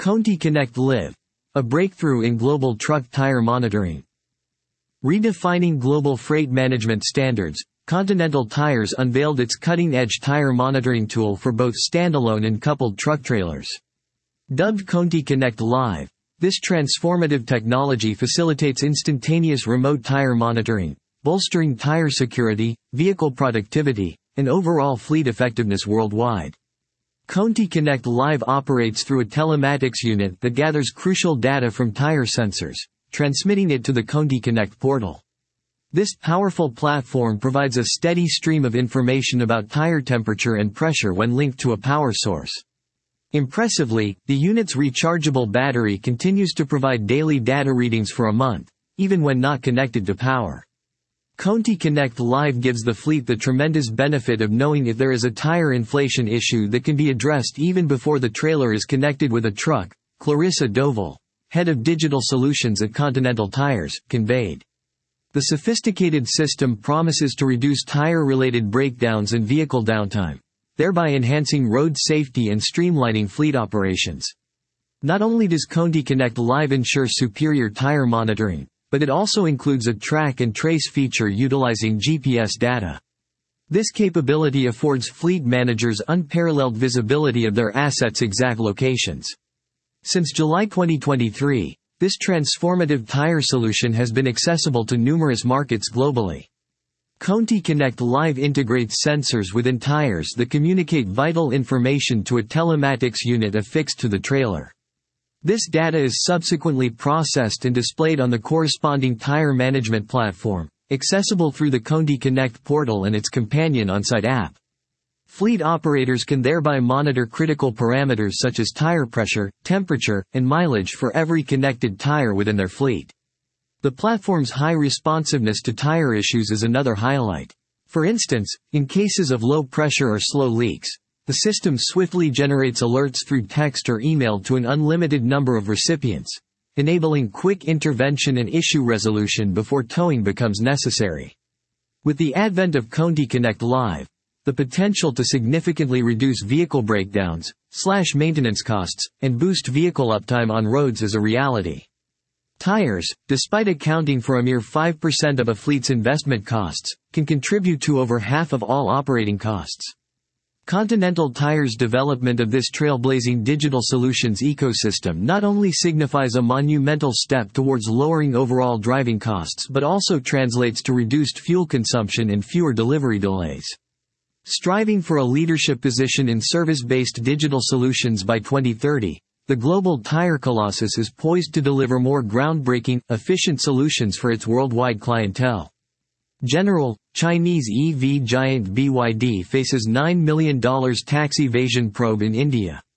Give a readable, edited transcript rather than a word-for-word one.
Conti Connect Live, a breakthrough in global truck tire monitoring. Redefining global freight management standards, Continental Tires unveiled its cutting-edge tire monitoring tool for both standalone and coupled truck trailers. Dubbed Conti Connect Live, this transformative technology facilitates instantaneous remote tire monitoring, bolstering tire security, vehicle productivity, and overall fleet effectiveness worldwide. Conti Connect Live operates through a telematics unit that gathers crucial data from tire sensors, transmitting it to the Conti Connect portal. This powerful platform provides a steady stream of information about tire temperature and pressure when linked to a power source. Impressively, the unit's rechargeable battery continues to provide daily data readings for a month, even when not connected to power. Conti Connect Live gives the fleet the tremendous benefit of knowing if there is a tire inflation issue that can be addressed even before the trailer is connected with a truck, Clarissa Doval, head of digital solutions at Continental Tires, conveyed. The sophisticated system promises to reduce tire-related breakdowns and vehicle downtime, thereby enhancing road safety and streamlining fleet operations. Not only does Conti Connect Live ensure superior tire monitoring, but it also includes a track and trace feature utilizing GPS data. This capability affords fleet managers unparalleled visibility of their assets' exact locations. Since July 2023, this transformative tire solution has been accessible to numerous markets globally. Conti Connect Live integrates sensors within tires that communicate vital information to a telematics unit affixed to the trailer. This data is subsequently processed and displayed on the corresponding tire management platform, accessible through the Conti Connect portal and its companion on-site app. Fleet operators can thereby monitor critical parameters such as tire pressure, temperature, and mileage for every connected tire within their fleet. The platform's high responsiveness to tire issues is another highlight. For instance, in cases of low pressure or slow leaks, the system swiftly generates alerts through text or email to an unlimited number of recipients, enabling quick intervention and issue resolution before towing becomes necessary. With the advent of Conti Connect Live, the potential to significantly reduce vehicle breakdowns, slash maintenance costs, and boost vehicle uptime on roads is a reality. Tires, despite accounting for a mere 5% of a fleet's investment costs, can contribute to over half of all operating costs. Continental Tires' development of this trailblazing digital solutions ecosystem not only signifies a monumental step towards lowering overall driving costs but also translates to reduced fuel consumption and fewer delivery delays. Striving for a leadership position in service-based digital solutions by 2030, the global tire colossus is poised to deliver more groundbreaking, efficient solutions for its worldwide clientele. General, Chinese EV giant BYD faces $9 million tax evasion probe in India.